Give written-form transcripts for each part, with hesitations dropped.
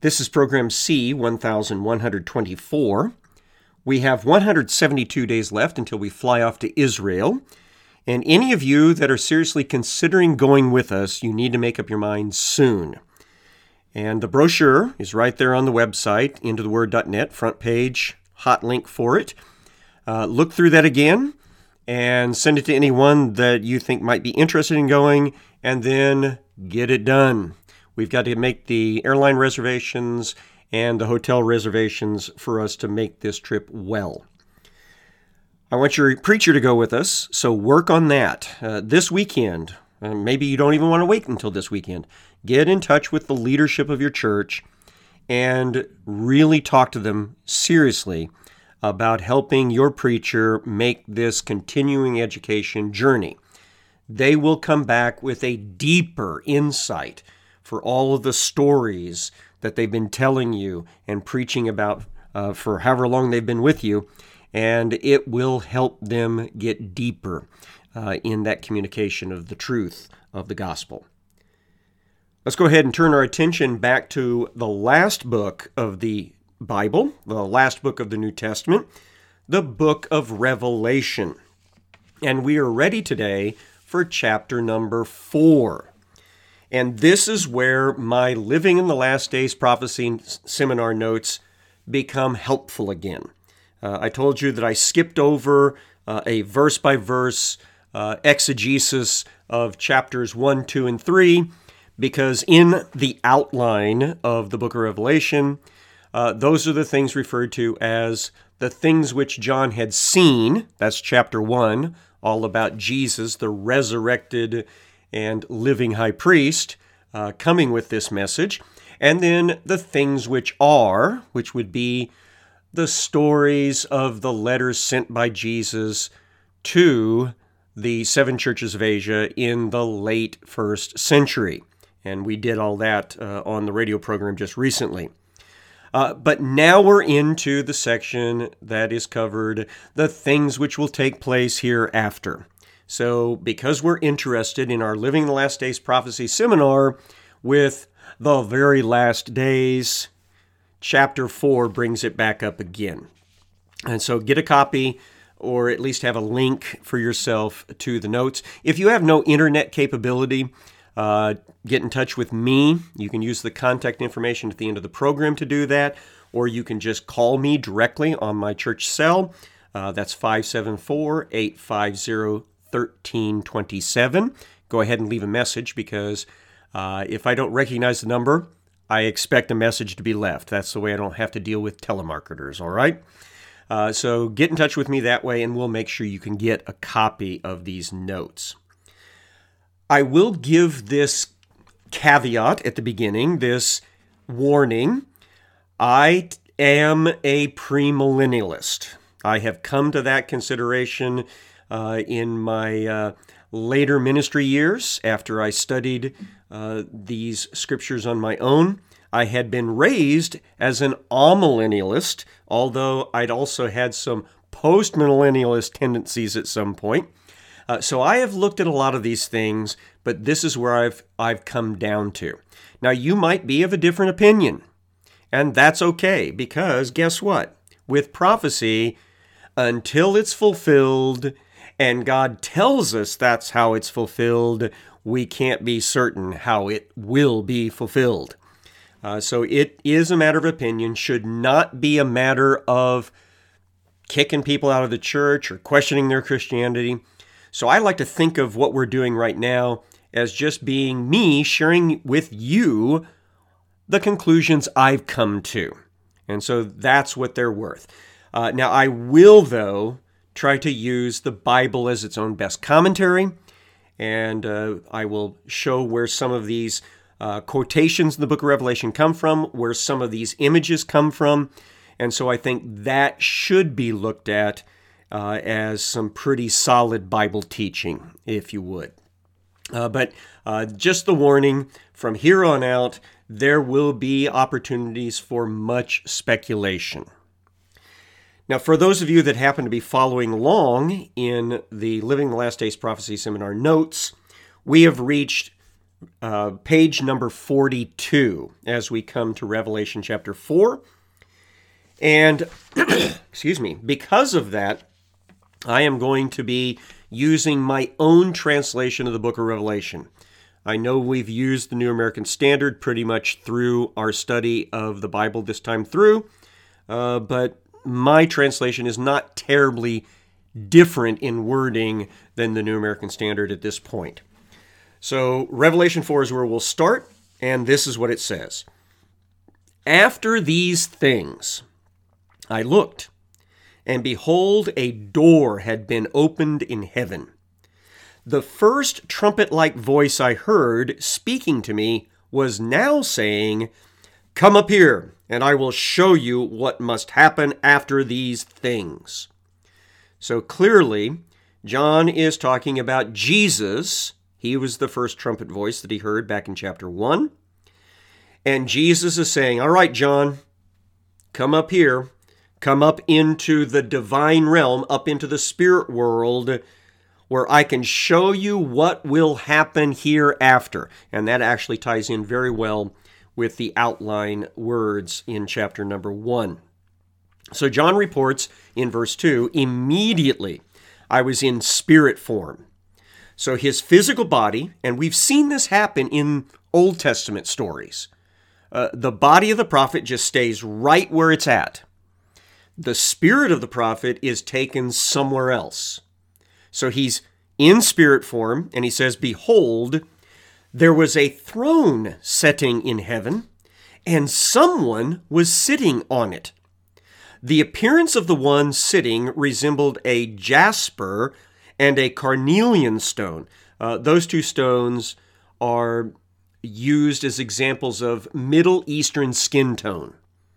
This is program C 1124. We have 172 days left until we fly off to Israel. And any of you that are seriously considering going with us, you need to make up your mind soon. And the brochure is right there on the website, intotheword.net, front page, hot link for it. Look through that again and send it to anyone that you think might be interested in going, and then get it done. We've got to make the airline reservations and the hotel reservations for us to make this trip well. I want your preacher to go with us, so work on that. This weekend, maybe you don't even want to wait until this weekend, get in touch with the leadership of your church and really talk to them seriously about helping your preacher make this continuing education journey. They will come back with a deeper insight for all of the stories that they've been telling you and preaching about for however long they've been with you, and it will help them get deeper in that communication of the truth of the gospel. Let's go ahead and turn our attention back to the last book of the Bible, the last book of the New Testament, the book of Revelation. And we are ready today for chapter number 4. And this is where my Living in the Last Days Prophecy seminar notes become helpful again. I told you that I skipped over a verse-by-verse exegesis of chapters 1, 2, and 3, because in the outline of the book of Revelation, those are the things referred to as the things which John had seen. That's chapter 1, all about Jesus, the resurrected and living high priest, coming with this message. And then the things which are, which would be the stories of the letters sent by Jesus to the 7 churches of Asia in the late 1st century. And we did all that on the radio program just recently. But now we're into the section that is covered, the things which will take place hereafter. So because we're interested in our Living in the Last Days Prophecy seminar with the very last days, chapter 4 brings it back up again. And so get a copy or at least have a link for yourself to the notes. If you have no internet capability, get in touch with me. You can use the contact information at the end of the program to do that, or you can just call me directly on my church cell. That's 574-850-1327. Go ahead and leave a message, because if I don't recognize the number, I expect a message to be left. That's the way I don't have to deal with telemarketers, all right? So get in touch with me that way, and we'll make sure you can get a copy of these notes. I will give this caveat at the beginning, this warning. I am a premillennialist. I have come to that consideration in my later ministry years after I studied these scriptures on my own. I had been raised as an amillennialist, although I'd also had some postmillennialist tendencies at some point. So I have looked at a lot of these things, but this is where I've come down to. Now, you might be of a different opinion, and that's okay, because guess what? With prophecy, until it's fulfilled, and God tells us that's how it's fulfilled, we can't be certain how it will be fulfilled. So it is a matter of opinion, should not be a matter of kicking people out of the church or questioning their Christianity. So I like to think of what we're doing right now as just being me sharing with you the conclusions I've come to. And so that's what they're worth. Now, I will, though, try to use the Bible as its own best commentary, and I will show where some of these quotations in the book of Revelation come from, where some of these images come from, and so I think that should be looked at as some pretty solid Bible teaching, if you would. But just the warning, from here on out, there will be opportunities for much speculation. Now, for those of you that happen to be following along in the Living the Last Days Prophecy Seminar notes, we have reached page number 42 as we come to Revelation chapter 4. And, excuse me, because of that, I am going to be using my own translation of the book of Revelation. I know we've used the New American Standard pretty much through our study of the Bible this time through, but my translation is not terribly different in wording than the New American Standard at this point. So Revelation 4 is where we'll start, and this is what it says. After these things, I looked, and behold, a door had been opened in heaven. The first trumpet-like voice I heard speaking to me was now saying, "Come up here, and I will show you what must happen after these things." So clearly, John is talking about Jesus. He was the first trumpet voice that he heard back in chapter 1. And Jesus is saying, all right, John, come up here. Come up into the divine realm, up into the spirit world, where I can show you what will happen hereafter. And that actually ties in very well with the outline words in chapter number 1. So John reports in verse 2, immediately I was in spirit form. So his physical body, and we've seen this happen in Old Testament stories, the body of the prophet just stays right where it's at. The spirit of the prophet is taken somewhere else. So he's in spirit form, and he says, behold, there was a throne setting in heaven, and someone was sitting on it. The appearance of the one sitting resembled a jasper and a carnelian stone. Those two stones are used as examples of Middle Eastern skin tone.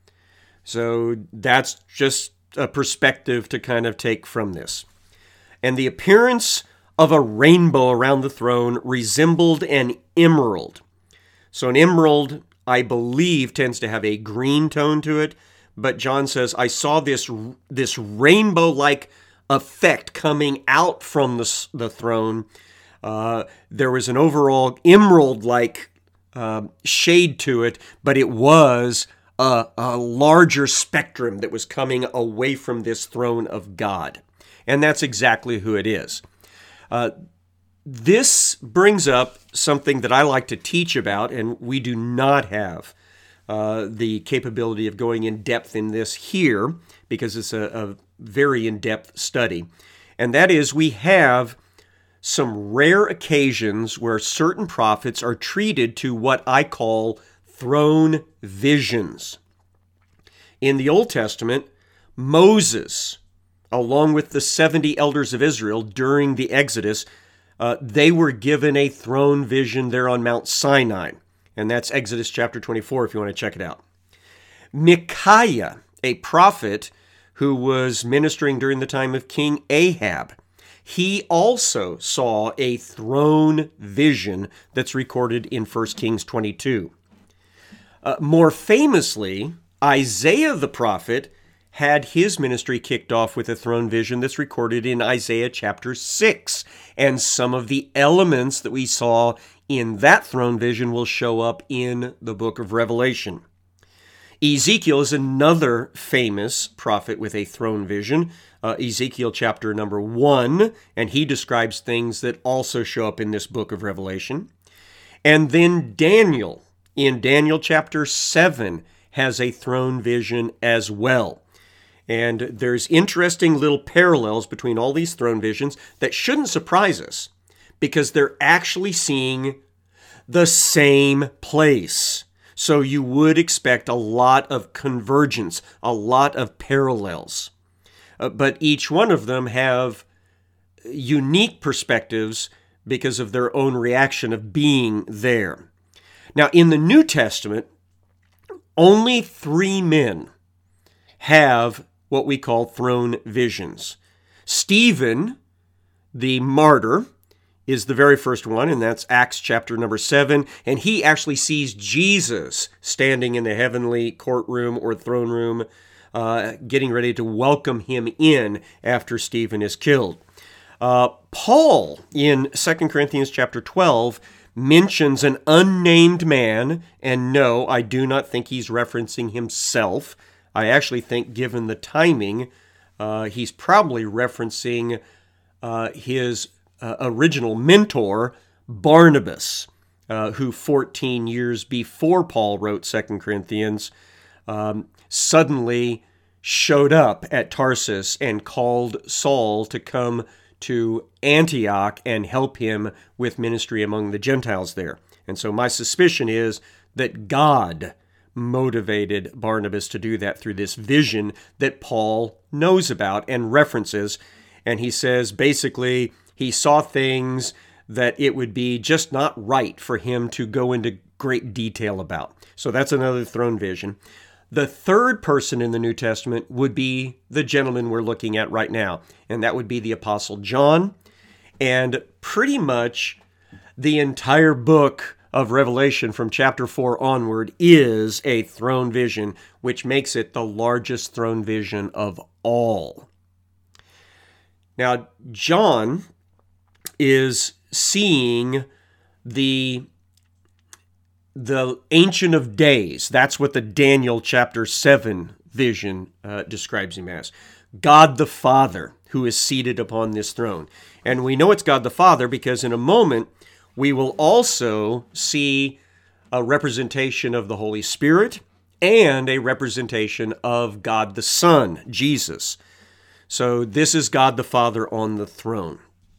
So that's just a perspective to kind of take from this. And the appearance of a rainbow around the throne resembled an emerald. So an emerald, I believe, tends to have a green tone to it. But John says, I saw this rainbow-like effect coming out from the throne. There was an overall emerald-like shade to it, but it was a larger spectrum that was coming away from this throne of God. And that's exactly who it is. This brings up something that I like to teach about, and we do not have the capability of going in depth in this here, because it's a very in-depth study. And that is, we have some rare occasions where certain prophets are treated to what I call throne visions. In the Old Testament, Moses, along with the 70 elders of Israel during the Exodus, they were given a throne vision there on Mount Sinai. And that's Exodus chapter 24, if you want to check it out. Micaiah, a prophet who was ministering during the time of King Ahab, he also saw a throne vision that's recorded in 1 Kings 22. More famously, Isaiah the prophet had his ministry kicked off with a throne vision that's recorded in Isaiah chapter 6. And some of the elements that we saw in that throne vision will show up in the book of Revelation. Ezekiel is another famous prophet with a throne vision. Ezekiel chapter number 1, and he describes things that also show up in this book of Revelation. And then Daniel, in Daniel chapter 7, has a throne vision as well. And there's interesting little parallels between all these throne visions that shouldn't surprise us, because they're actually seeing the same place. So you would expect a lot of convergence, a lot of parallels. But each one of them have unique perspectives because of their own reaction of being there. Now, in the New Testament, only 3 men have what we call throne visions. Stephen, the martyr, is the very first one, and that's Acts chapter number 7, and he actually sees Jesus standing in the heavenly courtroom or throne room, getting ready to welcome him in after Stephen is killed. Paul, in 2 Corinthians chapter 12, mentions an unnamed man, and no, I do not think he's referencing himself. I actually think, given the timing, he's probably referencing his original mentor, Barnabas, who 14 years before Paul wrote 2 Corinthians, suddenly showed up at Tarsus and called Saul to come to Antioch and help him with ministry among the Gentiles there. And so my suspicion is that God motivated Barnabas to do that through this vision that Paul knows about and references. And he says basically he saw things that it would be just not right for him to go into great detail about. So that's another throne vision. The third person in the New Testament would be the gentleman we're looking at right now, and that would be the Apostle John. And pretty much the entire book of Revelation from chapter 4 onward is a throne vision, which makes it the largest throne vision of all. Now, John is seeing the Ancient of Days. That's what the Daniel chapter 7 vision describes him as. God the Father, who is seated upon this throne. And we know it's God the Father because in a moment we will also see a representation of the Holy Spirit and a representation of God the Son, Jesus. So this is God the Father on the throne.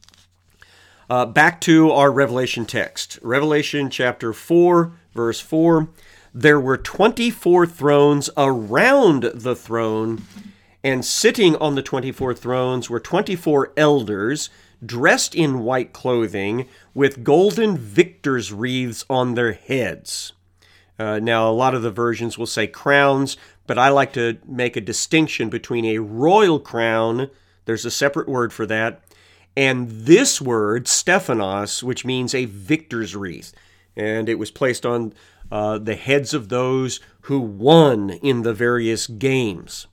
Back to our Revelation text. Revelation chapter 4, verse 4. There were 24 thrones around the throne, and sitting on the 24 thrones were 24 elders, dressed in white clothing, with golden victor's wreaths on their heads. Now, a lot of the versions will say crowns, but I like to make a distinction between a royal crown, there's a separate word for that, and this word, Stephanos, which means a victor's wreath. And it was placed on the heads of those who won in the various games.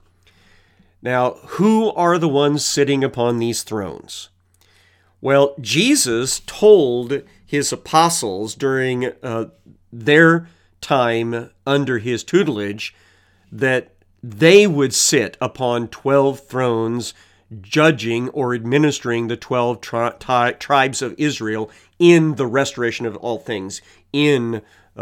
Now, who are the ones sitting upon these thrones? Well, Jesus told his apostles during their time under his tutelage that they would sit upon 12 thrones judging or administering the 12 tribes of Israel in the restoration of all things, in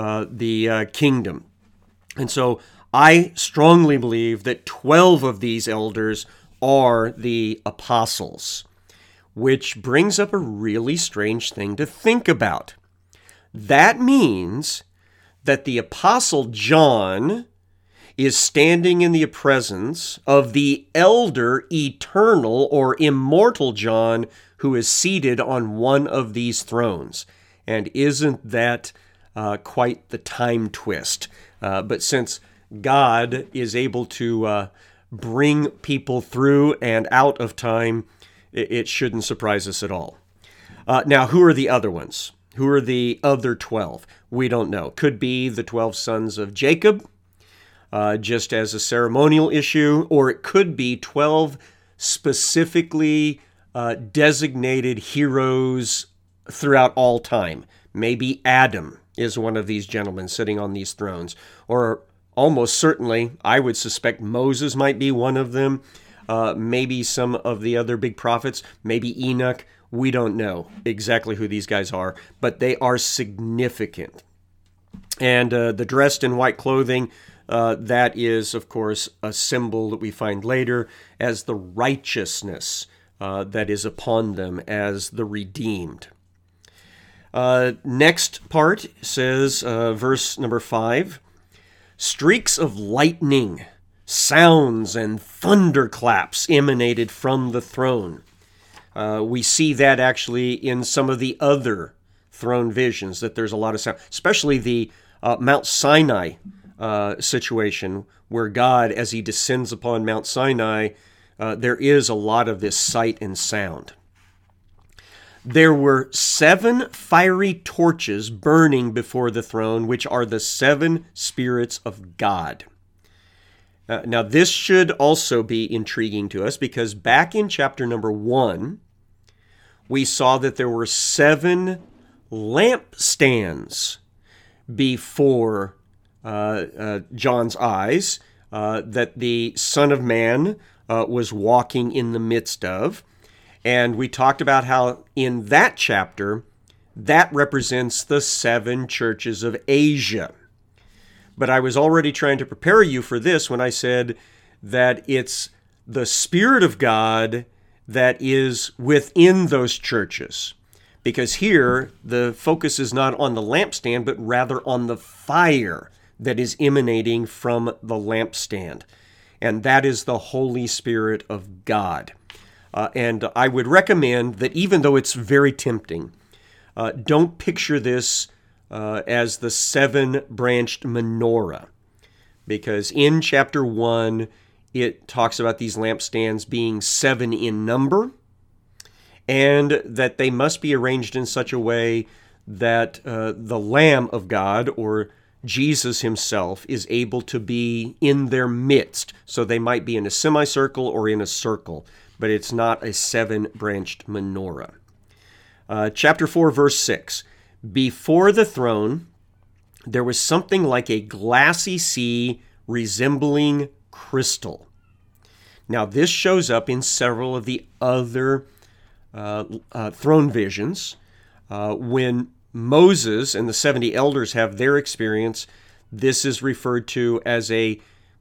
the kingdom. And so I strongly believe that 12 of these elders are the apostles, which brings up a really strange thing to think about. That means that the apostle John is standing in the presence of the elder, eternal, or immortal John, who is seated on one of these thrones. And isn't that quite the time twist? But since God is able to bring people through and out of time, it shouldn't surprise us at all. Now, who are the other ones? Who are the other 12? We don't know. Could be the 12 sons of Jacob, just as a ceremonial issue, or it could be 12 specifically designated heroes throughout all time. Maybe Adam is one of these gentlemen sitting on these thrones, or almost certainly, I would suspect Moses might be one of them, maybe some of the other big prophets, maybe Enoch. We don't know exactly who these guys are, but they are significant. And the dressed in white clothing, that is, of course, a symbol that we find later as the righteousness that is upon them as the redeemed. Next part says, verse number 5, streaks of lightning, sounds, and thunderclaps emanated from the throne. We see that actually in some of the other throne visions, that there's a lot of sound, especially the Mount Sinai situation where God, as he descends upon Mount Sinai, there is a lot of this sight and sound. There were 7 fiery torches burning before the throne, which are the 7 spirits of God. Now, this should also be intriguing to us because back in chapter number 1, we saw that there were 7 lampstands before John's eyes that the Son of Man was walking in the midst of. And we talked about how in that chapter, that represents the 7 churches of Asia. But I was already trying to prepare you for this when I said that it's the Spirit of God that is within those churches. Because here, the focus is not on the lampstand, but rather on the fire that is emanating from the lampstand. And that is the Holy Spirit of God. And I would recommend that even though it's very tempting, don't picture this as the 7-branched menorah. Because in chapter 1, it talks about these lampstands being 7 in number, and that they must be arranged in such a way that the Lamb of God, or Jesus himself, is able to be in their midst. So they might be in a semicircle or in a circle, but it's not a 7-branched menorah. Chapter 4, verse 6. Before the throne, there was something like a glassy sea resembling crystal. Now, this shows up in several of the other throne visions. When Moses and the 70 elders have their experience, this is referred to as a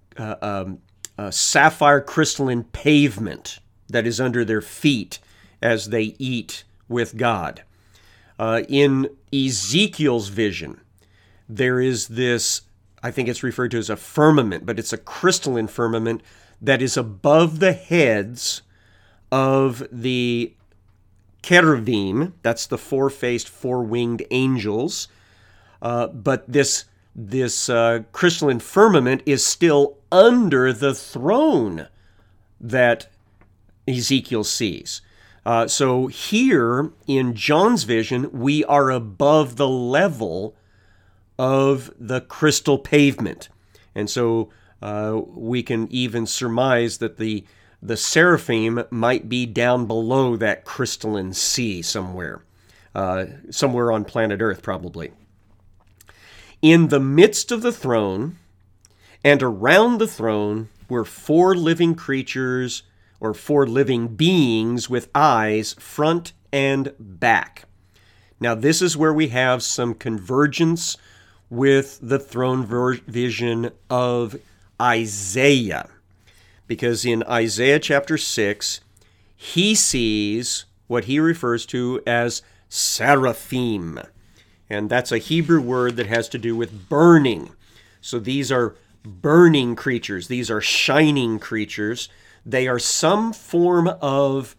sapphire crystalline pavement that is under their feet as they eat with God. In Ezekiel's vision, there is this, I think it's referred to as a firmament, but it's a crystalline firmament that is above the heads of the cherubim. That's the 4-faced, 4-winged angels. But this crystalline firmament is still under the throne that Ezekiel sees. So here in John's vision, we are above the level of the crystal pavement. And so we can even surmise that the seraphim might be down below that crystalline sea somewhere on planet Earth probably. In the midst of the throne and around the throne were 4 living creatures, or 4 living beings with eyes front and back. Now this is where we have some convergence with the throne vision of Isaiah. Because in Isaiah chapter 6, he sees what he refers to as seraphim. And that's a Hebrew word that has to do with burning. So these are burning creatures. These are shining creatures. They are some form of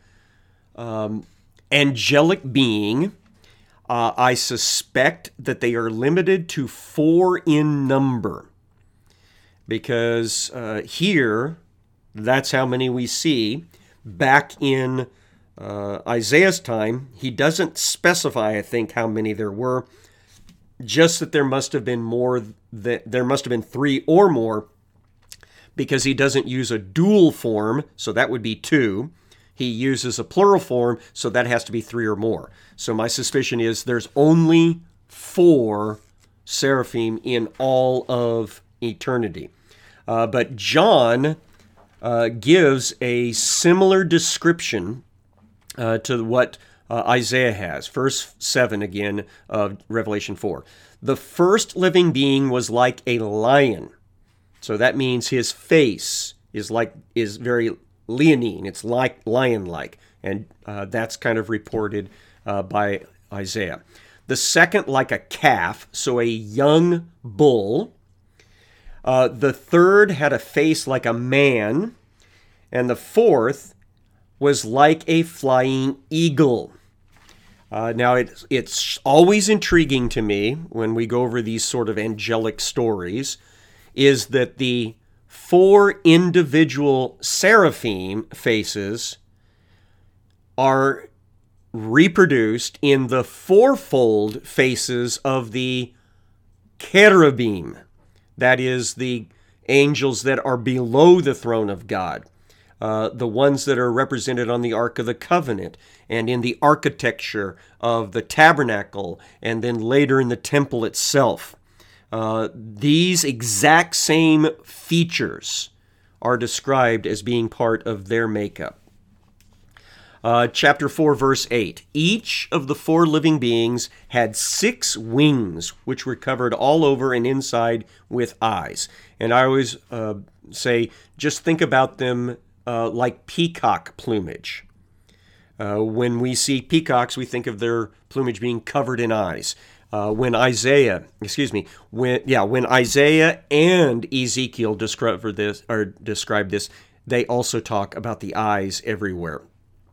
angelic being. I suspect that they are limited to 4 in number. Because here, that's how many we see. Back in Isaiah's time, he doesn't specify, I think, how many there were. Just that there must have been more. There must have been 3 or more, because he doesn't use a dual form, so that would be 2. He uses a plural form, so that has to be 3 or more. So my suspicion is there's only 4 seraphim in all of eternity. But John gives a similar description to what Isaiah has. Verse 7 again of Revelation 4. The first living being was like a lion. So that means his face is very leonine. It's like lion-like. And that's kind of reported by Isaiah. The second like a calf, so a young bull. The third had a face like a man. And the fourth was like a flying eagle. Now, it's always intriguing to me when we go over these sort of angelic stories, is that the 4 individual seraphim faces are reproduced in the 4-fold faces of the cherubim. That is, the angels that are below the throne of God. the ones that are represented on the Ark of the Covenant and in the architecture of the tabernacle and then later in the temple itself. These exact same features are described as being part of their makeup. Chapter 4, verse 8. Each of the 4 living beings had 6 wings, which were covered all over and inside with eyes. And I always say, just think about them like peacock plumage. When we see peacocks, we think of their plumage being covered in eyes. When Isaiah and Ezekiel describe this, they also talk about the eyes everywhere.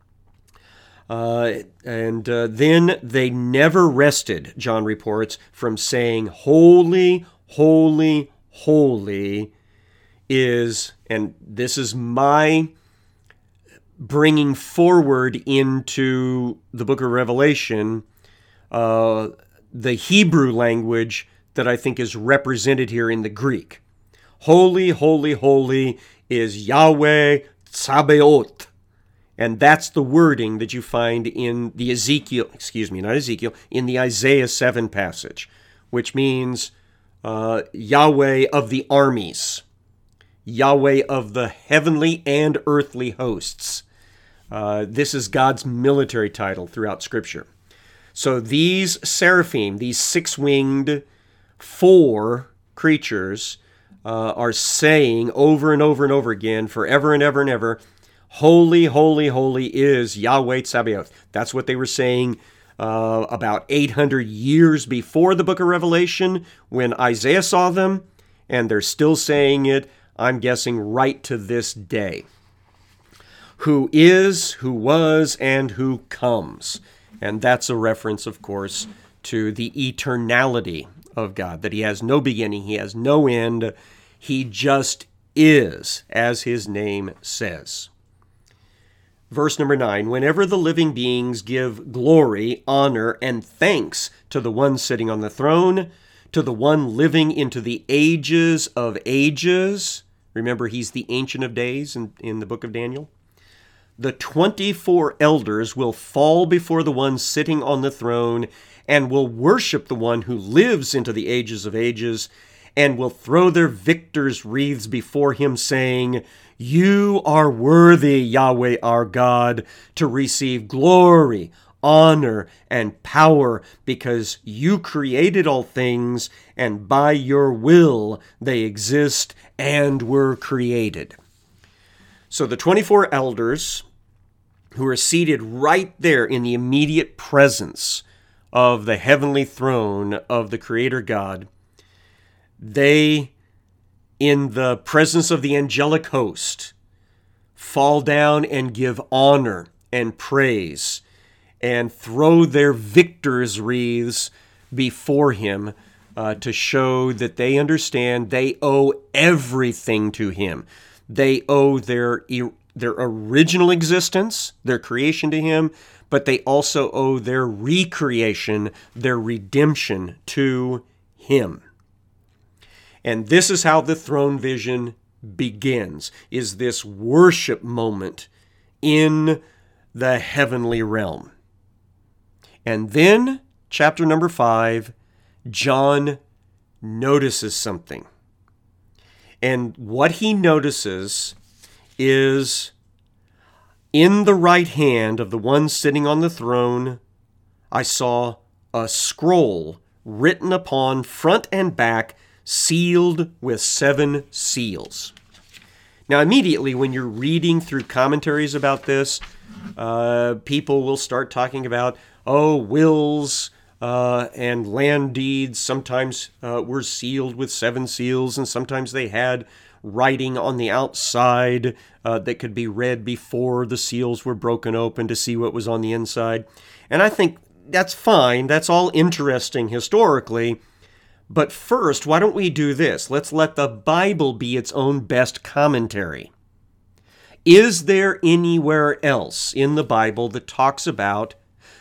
Then they never rested, John reports, from saying, "Holy, holy, holy is," and this is my bringing forward into the book of Revelation, the Hebrew language that I think is represented here in the Greek. Holy, holy, holy is Yahweh Tsabaoth. And that's the wording that you find in the in the Isaiah 7 passage, which means Yahweh of the armies, Yahweh of the heavenly and earthly hosts. This is God's military title throughout Scripture. So these seraphim, these 6-winged 4 creatures, are saying over and over and over again, forever and ever and ever, "Holy, holy, holy is Yahweh Tsabaoth." That's what they were saying about 800 years before the book of Revelation when Isaiah saw them, and they're still saying it, I'm guessing, right to this day. Who is, who was, and who comes. And that's a reference, of course, to the eternality of God, that he has no beginning, he has no end, he just is, as his name says. Verse number 9, whenever the living beings give glory, honor, and thanks to the one sitting on the throne, to the one living into the ages of ages, remember he's the Ancient of Days in the book of Daniel, the 24 elders will fall before the one sitting on the throne and will worship the one who lives into the ages of ages and will throw their victor's wreaths before him, saying, "You are worthy, Yahweh our God, to receive glory, honor, and power, because you created all things, and by your will they exist and were created." So the 24 elders, who are seated right there in the immediate presence of the heavenly throne of the Creator God, they, in the presence of the angelic host, fall down and give honor and praise and throw their victor's wreaths before him to show that they understand they owe everything to him. They owe their original existence, their creation to him, but they also owe their recreation, their redemption to him. And this is how the throne vision begins, is this worship moment in the heavenly realm. And then, chapter number 5, John notices something. And what he notices is, in the right hand of the one sitting on the throne, I saw a scroll written upon front and back, sealed with 7 seals. Now, immediately when you're reading through commentaries about this, people will start talking about, wills and land deeds sometimes were sealed with 7 seals, and sometimes they had writing on the outside that could be read before the seals were broken open to see what was on the inside. And I think that's fine. That's all interesting historically. But first, why don't we do this? Let's let the Bible be its own best commentary. Is there anywhere else in the Bible that talks about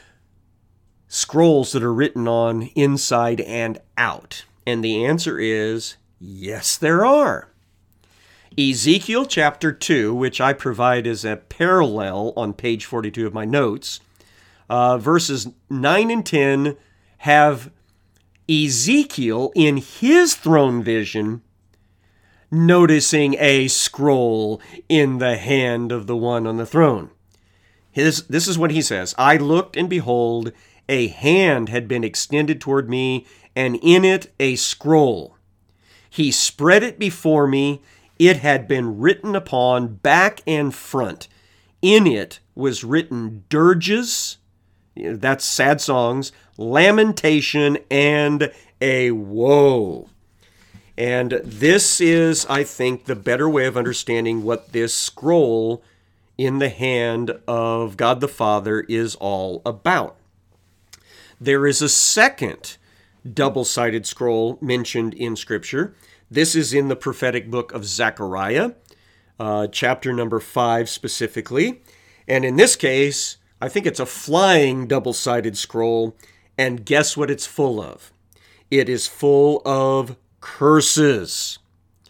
scrolls that are written on inside and out? And the answer is, yes, there are. Ezekiel chapter 2, which I provide as a parallel on page 42 of my notes, verses 9 and 10 have Ezekiel in his throne vision noticing a scroll in the hand of the one on the throne. This is what he says. I looked, and behold, a hand had been extended toward me, and in it a scroll. He spread it before me. It had been written upon back and front. In it was written dirges, that's sad songs, lamentation, and a woe. And this is, I think, the better way of understanding what this scroll in the hand of God the Father is all about. There is a second double-sided scroll mentioned in Scripture. This is in the prophetic book of Zechariah, chapter number 5 specifically. And in this case, I think it's a flying double-sided scroll. And guess what it's full of? It is full of curses.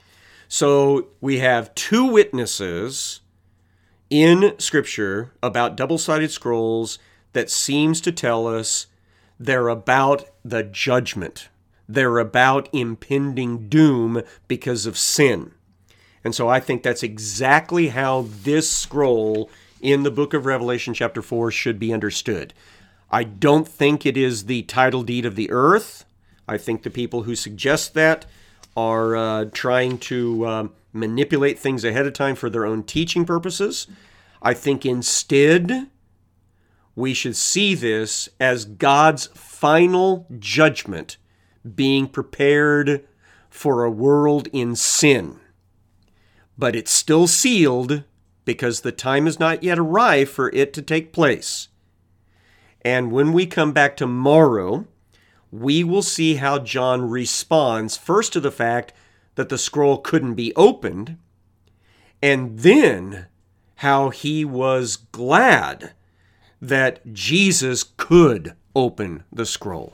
So we have two witnesses in Scripture about double-sided scrolls that seems to tell us they're about the judgment. They're about impending doom because of sin. And so I think that's exactly how this scroll in the book of Revelation chapter 4 should be understood. I don't think it is the title deed of the earth. I think the people who suggest that are trying to manipulate things ahead of time for their own teaching purposes. I think instead we should see this as God's final judgment being prepared for a world in sin. But it's still sealed because the time has not yet arrived for it to take place. And when we come back tomorrow, we will see how John responds first to the fact that the scroll couldn't be opened, and then how he was glad that Jesus could open the scroll.